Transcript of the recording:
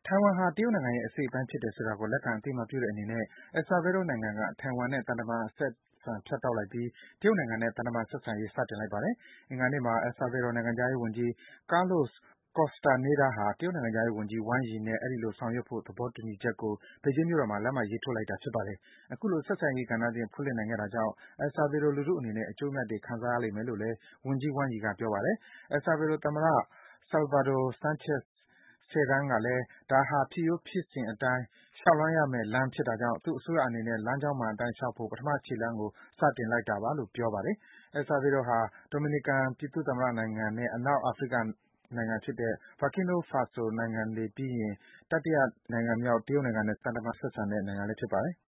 ထိုင်ဝမ်ဟာ တရုတ်နိုင်ငံရဲ့ အစိတ်အပိုင်းဖြစ်တယ်ဆိုတာကို လက်ခံအသိအမှတ်ပြုတဲ့အနေနဲ့ El Salvador နိုင်ငံက ထိုင်ဝမ်နဲ့ သံတမန်အဆက်အဆံဖြတ်တောက်လိုက်ပြီး တရုတ်နိုင်ငံနဲ့ သံတမန်ဆက်ဆံရေး စတင်လိုက်ပါတယ်။ အင်္ဂါနေ့မှာ El Salvador နိုင်ငံခြားရေးဝန်ကြီး Carlos Castaneda ဟာ တရုတ်နိုင်ငံခြားရေးဝန်ကြီး Wang Yi နဲ့ အဲဒီလိုဆောင်ရွက်ဖို့ သဘောတူညီချက်ကို ဘေဂျင်းမြို့တော်မှာ လက်မှတ်ရေးထိုးလိုက်တာ ဖြစ်ပါတယ်။ အခုလို ဆက်ဆံရေးကဏ္ဍသစ် ဖွင့်လှစ်နိုင်ခဲ့တာကြောင့် El Salvador လူထုအနေနဲ့ အကျိုးအမြတ်တွေ ခံစားရလိမ့်မယ်လို့လည်း ဝန်ကြီး Wang Yi က ပြောပါတယ်။ El Salvador သမ္မတ Salvador Sanchez Cerdan ကလည်း ဒါဟာ ဖြစ်ရိုးဖြစ်စဉ်အတိုင်း လျှောက်လှမ်းရမယ့်လမ်းဖြစ်တာကြောင့် သူ့အစိုးရအနေနဲ့ လမ်းကြောင်းမှန်အတိုင်းလျှောက်ဖို့ ပထမခြေလှမ်းကို စတင်လိုက်တာပါလို့ ပြောပါတယ်။ El Salvador ဟာ Dominican ပြည်သူ့သမ္မတနိုင်ငံနဲ့ အနောက်အာဖရိကနိုင်ငံဖြစ်တဲ့ Burkina Faso နိုင်ငံတွေပြီးရင် တတိယနိုင်ငံမြောက် တရုတ်နိုင်ငံနဲ့ သံတမန်ဆက်ဆံတဲ့ နိုင်ငံလည်း ဖြစ်ပါတယ်။